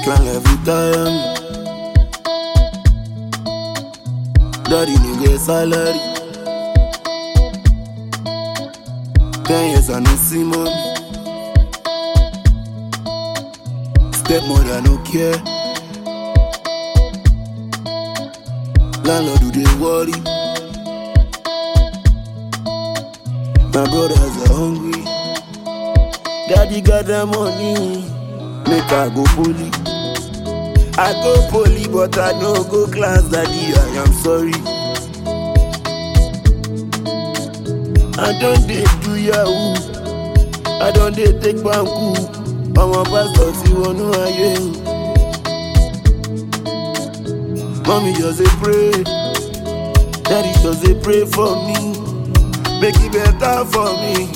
can't let you tire me. Daddy no get salary. 10 years I no see mommy. Stepmother no care. Landlord do they worry. My brothers are hungry. Daddy got the money. Make I go poly. I go poly, but I no go class, daddy, I am sorry. I don't dey do yahoo. I don't dey take banku. I'm a pastor, see one who I am. Mommy just a pray. Daddy just a pray for me. Make it better for me.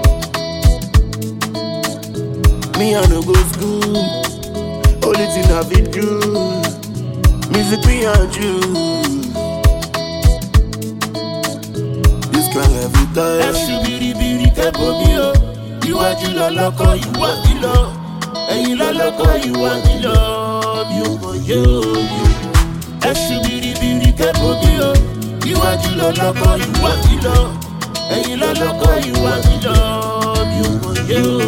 Me I no go school. Only thing I fit do, music me and you. This can't let me tire. Ẹ̀sùn bìrìbìrì kẹ́bọ̀ mi o. Iwájú lọ́lọ́kọ̀ ìwà mi lọ. Ẹ̀yìn lọ́lọ́kọ̀ ìwà mi lọ. Mi ò mọ̀ yé o. Ẹ̀sùn bìrìbìrì kẹ́bọ̀ mi o. Iwájú lọ́lọ́kọ̀ ìwà mi lọ. Ẹ̀yìn lọ́lọ́kọ̀ ìwà mi lọ. Mi ò mọ̀ yé o.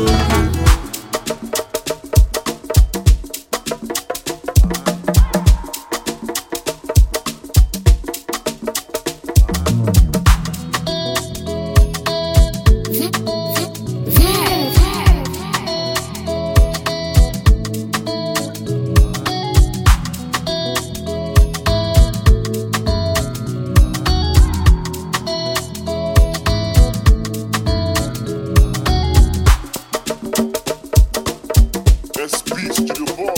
Speech to the boy.